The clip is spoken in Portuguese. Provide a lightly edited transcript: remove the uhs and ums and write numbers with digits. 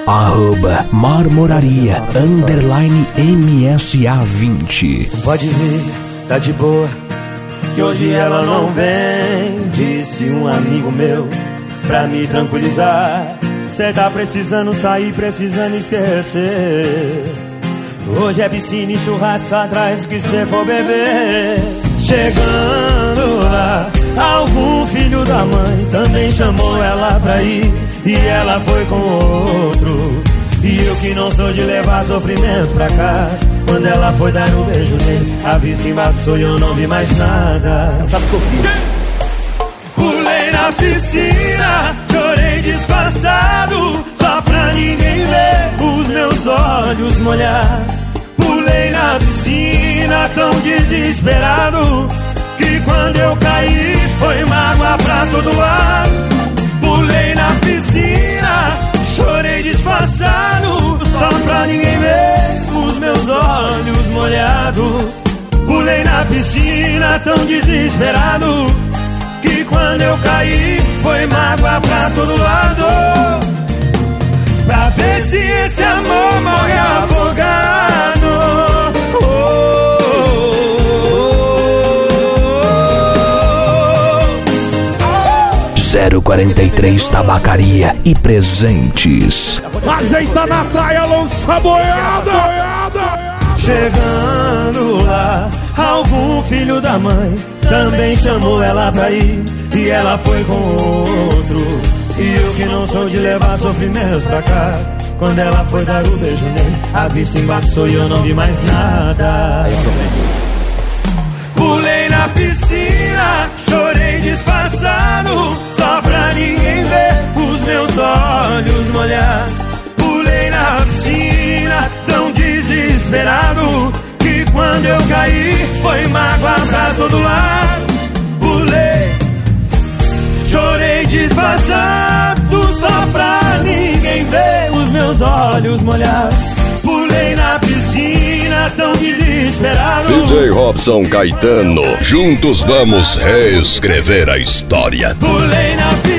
@marmoraria_MSA20. Pode vir, tá de boa, que hoje ela não vem. Disse um amigo meu pra me tranquilizar. Cê tá precisando sair, precisando esquecer. Hoje é piscina e churrasco atrás do que cê for beber. Chegando lá, algum filho da mãe também chamou ela pra ir, e ela foi com outro. E eu que não sou de levar sofrimento pra casa, quando ela foi dar um beijo nele, a vista embaçou e eu não vi mais nada. Sabe o que eu fiz? Pulei na piscina, chorei disfarçado, só pra ninguém ver os meus olhos molhar. Pulei na piscina tão desesperado, que quando eu caí foi mágoa pra todo lado. Pulei na piscina, chorei disfarçado, só pra ninguém ver os meus olhos molhados. Pulei na piscina tão desesperado, que quando eu caí foi mágoa pra todo lado. Pra ver se esse amor morre afogado. 043 Tabacaria e Presentes. Ajeita na praia, lança boiada. Chegando lá, algum filho da mãe também chamou ela pra ir, e ela foi com outro. E eu que não sou de levar sofrimento pra casa, quando ela foi dar o beijo nele, a vista embaçou e eu não vi mais nada. Pulei na piscina, chorei disfarçado, só pra ninguém ver os meus olhos molhar. Pulei na piscina tão desesperado, que quando eu caí foi mágoa pra todo lado. Pulei, chorei disfarçado, só pra ninguém ver os meus olhos molhar. Pulei na piscina tão desesperado. DJ Robson Caetano, juntos vamos reescrever a história. Pulei na piscina